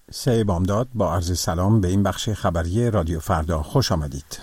سه بامداد با عرض سلام به این بخش خبری رادیو فردا خوش آمدید.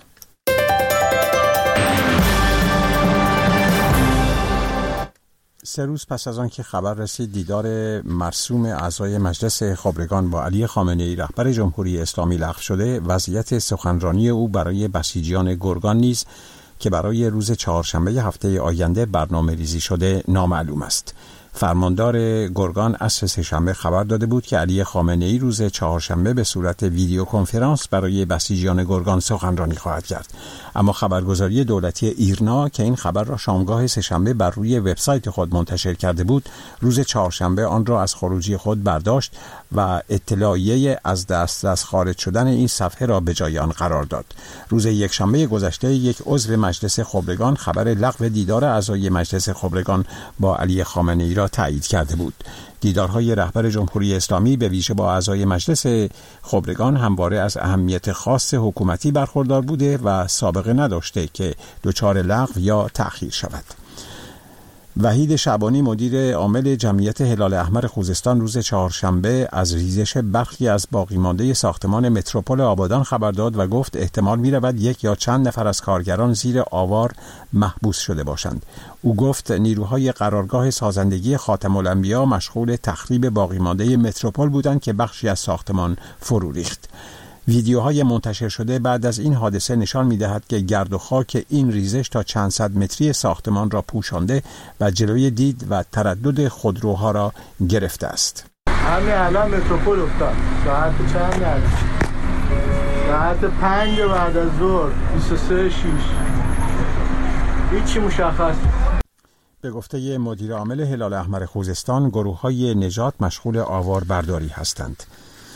سه روز پس از آن که خبر رسید دیدار مرسوم اعضای مجلس خبرگان با علی خامنه‌ای رهبر جمهوری اسلامی لغو شده، وضعیت سخنرانی او برای بسیجیان گرگان نیز که برای روز چهارشنبه هفته آینده برنامه ریزی شده نامعلوم است. فرماندار گرگان عصر سه‌شنبه خبر داده بود که علی خامنه‌ای روز چهارشنبه به صورت ویدیو کنفرانس برای بسیجیان گرگان سخنرانی خواهد کرد. اما خبرگزاری دولتی ایرنا که این خبر را شامگاه سه‌شنبه بر روی وبسایت خود منتشر کرده بود، روز چهارشنبه آن را از خروجی خود برداشت و اطلاعیه از دسترس خارج شدن این صفحه را به جای آن قرار داد. روز یکشنبه گذشته یک عضو مجلس خبرگان خبر لغو دیدار اعضای مجلس خبرگان با علی خامنه‌ای را تایید کرده بود. دیدارهای رهبر جمهوری اسلامی به ویژه با اعضای مجلس خبرگان همواره از اهمیت خاص حکومتی برخوردار بوده و سابقه نداشته که دچار لغو یا تأخیر شود. وحید شعبانی مدیر عامل جمعیت هلال احمر خوزستان روز چهارشنبه از ریزش برخی از باقی مانده ساختمان متروپول آبادان خبر داد و گفت احتمال می‌رود یک یا چند نفر از کارگران زیر آوار محبوس شده باشند. او گفت نیروهای قرارگاه سازندگی خاتم الانبیا مشغول تخریب باقی مانده متروپول بودند که بخشی از ساختمان فرو ریخت. ویدیوهای منتشر شده بعد از این حادثه نشان می‌دهد که گرد و خاک این ریزش تا چند صد متری ساختمان را پوشانده و جلوی دید و تردد خودروها را گرفته است. همین الان متروپول افتاد. ساعت چند است؟ ساعت 5 بعد از ظهر 23:06. هیچی مشخص. به گفته مدیر عامل هلال احمر خوزستان، گروه‌های نجات مشغول آوار برداری هستند.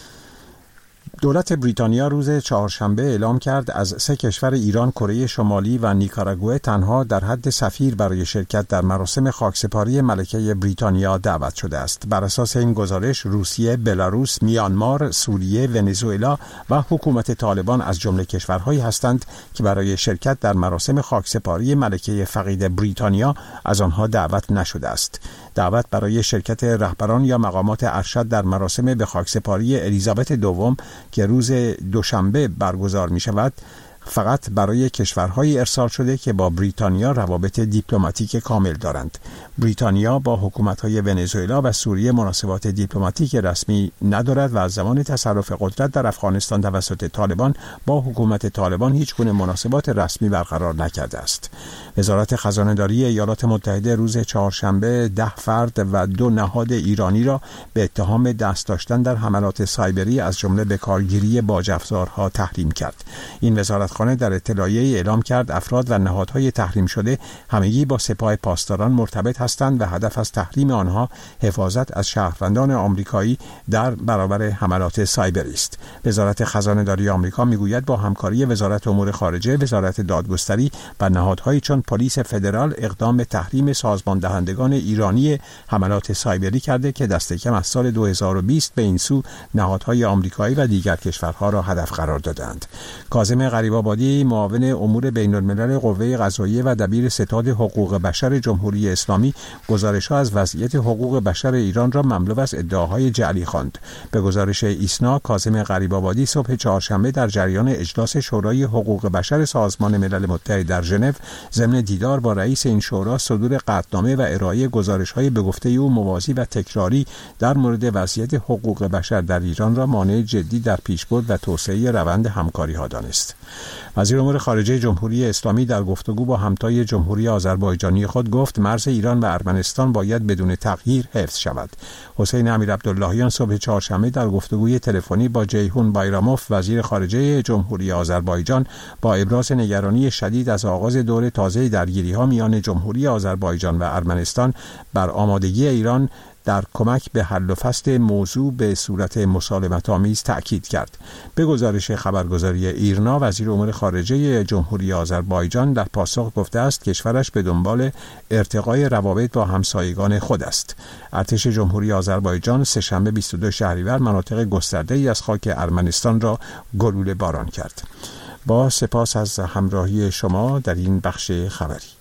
دولت بریتانیا روز چهارشنبه اعلام کرد از 3 کشور ایران، کره شمالی و نیکاراگوئه تنها در حد سفیر برای شرکت در مراسم خاکسپاری ملکه بریتانیا دعوت شده است. بر اساس این گزارش روسیه، بلاروس، میانمار، سوریه، ونزوئلا و حکومت طالبان از جمله کشورهایی هستند که برای شرکت در مراسم خاکسپاری ملکه فقید بریتانیا از آنها دعوت نشده است. دعوت برای شرکت رهبران یا مقامات ارشد در مراسم به خاکسپاری الیزابت دوم که روز دوشنبه برگزار می شود فقط برای کشورهایی ارسال شده که با بریتانیا روابط دیپلماتیک کامل دارند. بریتانیا با حکومت‌های ونزوئلا و سوریه مناسبات دیپلماتیک رسمی ندارد و از زمان تصرف قدرت در افغانستان توسط طالبان با حکومت طالبان هیچ گونه مناسبات رسمی برقرار نکرده است. وزارت خزانه‌داری ایالات متحده روز چهارشنبه 10 فرد و 2 نهاد ایرانی را به اتهام دست داشتن در حملات سایبری از جمله به کارگیری باج‌افزارها تحریم کرد. این وزارتخانه در اطلاعیه‌ای اعلام کرد افراد و نهادهای تحریم شده همگی با سپاه پاسداران مرتبط هستند و هدف از تحریم آنها حفاظت از شهروندان آمریکایی در برابر حملات سایبری است. وزارت خزانه‌داری آمریکا میگوید با همکاری وزارت امور خارجه، وزارت دادگستری و نهادهایی چون پلیس فدرال اقدام به تحریم سازمان دهندگان ایرانی حملات سایبری کرده که دست کم از سال 2020 به این سو نهادهای آمریکایی و دیگر کشورها را هدف قرار دادند. کاظم غریب‌آبادی معاون امور بین‌الملل قوه قضاییه و دبیر ستاد حقوق بشر جمهوری اسلامی گزارش‌ها از وضعیت حقوق بشر ایران را مملو از ادعاهای جعلی خواند. به گزارش ایسنا، کاظم غریب‌آبادی صبح چهارشنبه در جریان اجلاس شورای حقوق بشر سازمان ملل متحد در ژنو ضمن دیدار با رئیس این شورا صدور قطعنامه و ارائه گزارش‌های به گفته او موازی و تکراری در مورد وضعیت حقوق بشر در ایران را مانع جدی در پیشبرد و توسعه روند همکاری‌ها دانست. وزیر امور خارجه جمهوری اسلامی در گفتگو با همتای جمهوری آذربایجانی خود گفت مرز ایران و ارمنستان باید بدون تغییر حفظ شود. حسین امیرعبداللهیان صبح چهارشنبه در گفتگوی تلفنی با جیهون بایراموف وزیر خارجه جمهوری آذربایجان با ابراز نگرانی شدید از آغاز دور تازه درگیری‌ها میان جمهوری آذربایجان و ارمنستان بر آمادگی ایران در کمک به حل و فصل موضوع به صورت مسالمت‌آمیز تأکید کرد. به گزارش خبرگزاری ایرنا، وزیر امور خارجه جمهوری آذربایجان در پاسخ گفته است کشورش به دنبال ارتقای روابط با همسایگان خود است. ارتش جمهوری آذربایجان سه‌شنبه 22 شهریور مناطق گسترده‌ای از خاک ارمنستان را گلوله باران کرد. با سپاس از همراهی شما در این بخش خبری.